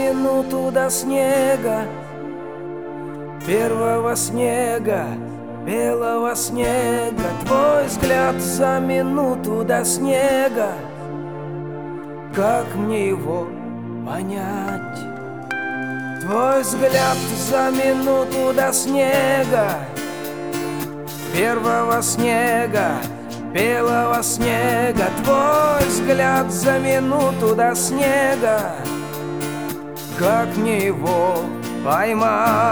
минуту до снега, первого снега, белого снега. Твой взгляд за минуту до снега, как мне его понять? Твой взгляд за минуту до снега, первого снега, белого снега. Твой взгляд за минуту до снега, как мне его поймать?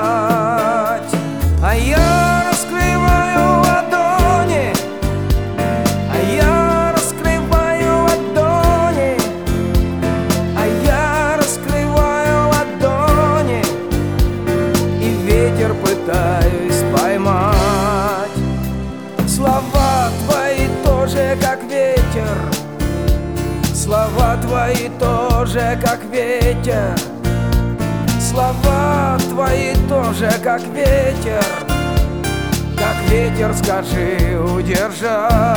А я раскрываю ладони, а я раскрываю ладони, а я раскрываю ладони, и ветер пытаюсь поймать. Слова твои тоже как ветер, слова твои тоже как ветер, слова твои тоже как ветер, скажи удержать.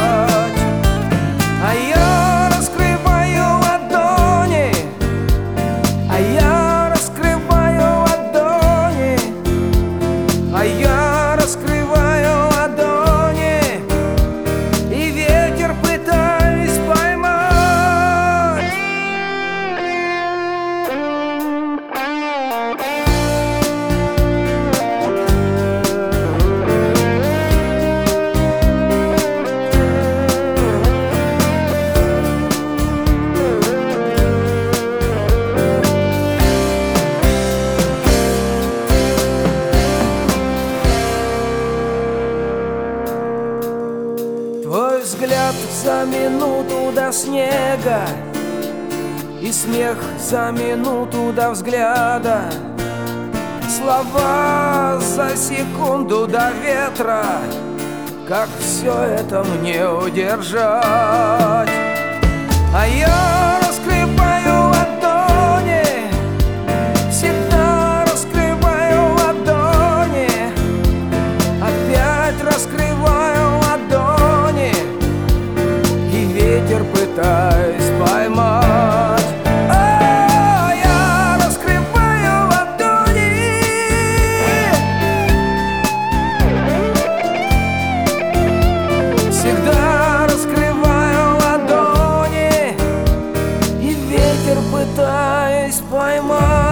А я раскрываю ладони, а я раскрываю ладони, а я раскрываю ладони, и ветер пытаюсь поймать. Твой взгляд за минуту до снега, и смех за минуту до взгляда, слова за секунду до ветра, как все это мне удержать? А я раскрываю ладони, всегда раскрываю ладони, опять раскрываю ладони, и ветер пытаюсь поймать. О, я раскрываю ладони, всегда раскрываю ладони, и ветер пытаюсь поймать.